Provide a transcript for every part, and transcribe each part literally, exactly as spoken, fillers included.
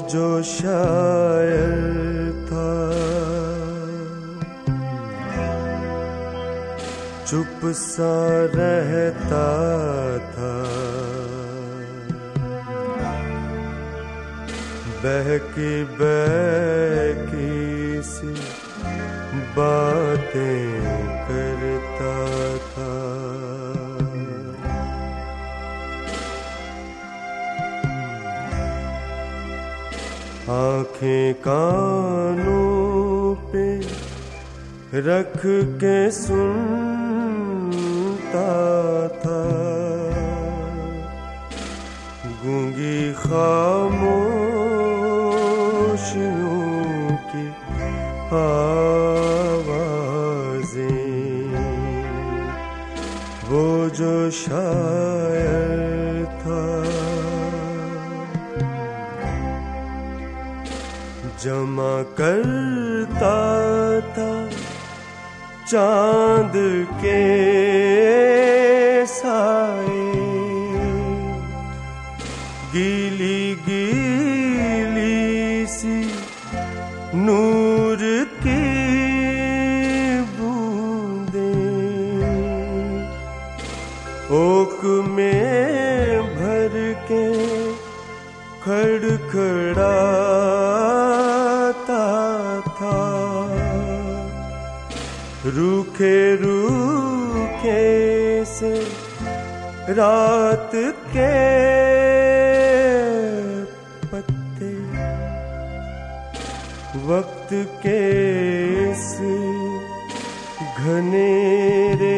जो शायर था चुप सा रहता था, बहकी बहकी सी बातें करता था। आँखें कानों पे रख के सुनता था, गूंगी खामोशियों की आवाज़ें। वो जो शायर था जमा करता था चांद के साए, गीली गीली सी नूर की बूंदें ओक में भर के खड़खड़ाता था। रूखे रूखे से रात के पत्ते वक्त के इस घनेरे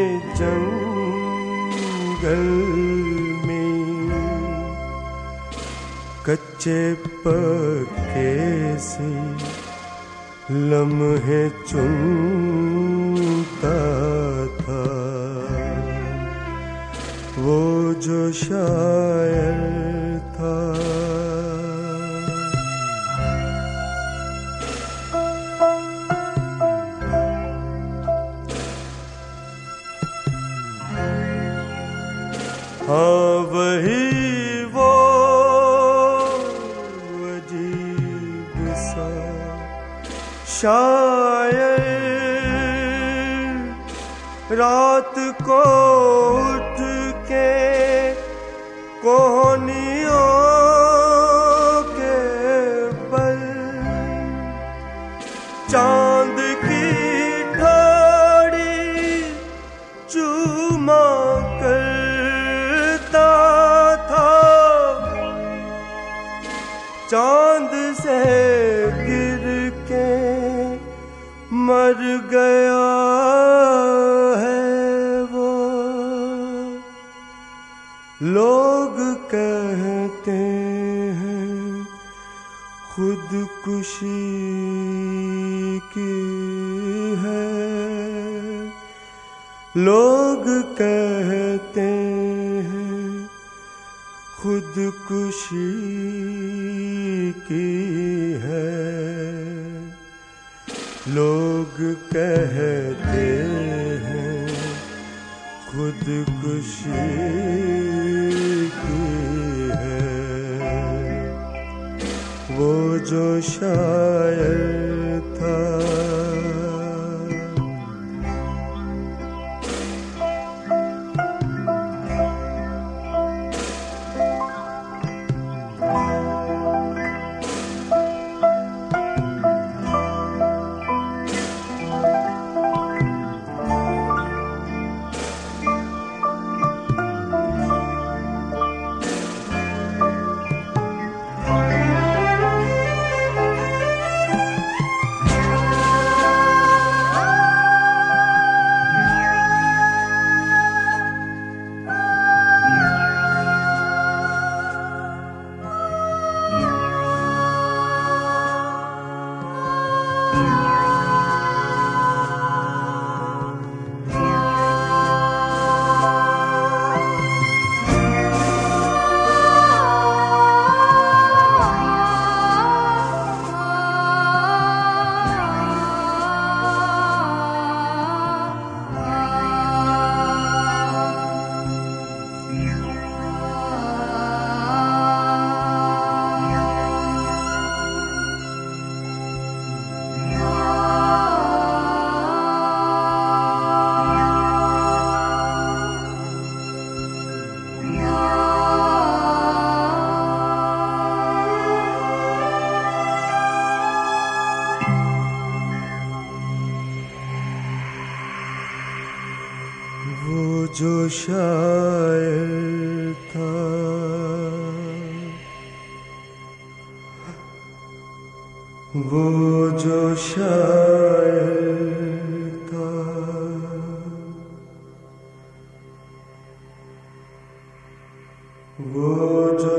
जंगल में कच्चे पक्के से लम्हे चुनता था। वो जो शायर था हाँ वही वो अजीब सा शायर, रात को उठ के कोहनियों के बल चांद की ठाड़ी चूमा करता था। चांद से गिर के मर गया है वो, लोग कहते हैं खुदकुशी की है, लोग कहते हैं खुदकुशी की है, लोग कहते हैं खुदकुशी की है। वो जो शायर था शायर था, वो जो शायर था, वो जो